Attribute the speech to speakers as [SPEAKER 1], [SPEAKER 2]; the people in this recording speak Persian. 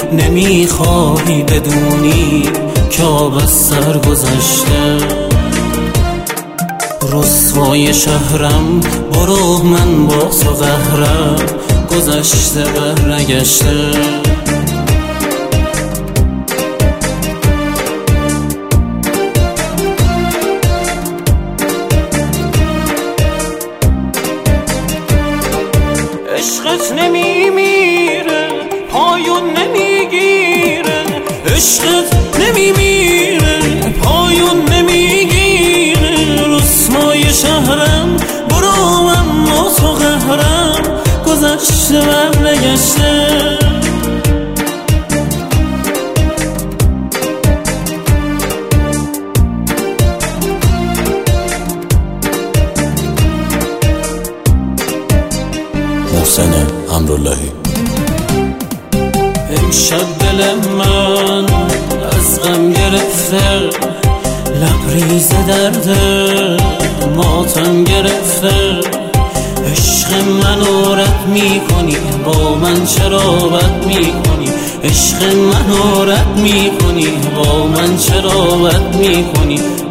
[SPEAKER 1] نمیخواهی بدونی که آب از سر گذشته. رسوای شهرم برو، من با تو قهرم، گذشته برنگشته. عشقت نمیمیره، پایون نمیگیره، عشقت نمیمیره، پایون نمیگیره. رسوای شهرم برو، من با تو قهرم، گذشته برنگشته.
[SPEAKER 2] محسن امراللهی.
[SPEAKER 1] امشب دل من از غم گرفته، لبریز درده ماتم گرفته. عشق منو رد میکنی، با من چرا بد میکنی؟ عشق منو رد میکنی، با من چرا بد میکنی؟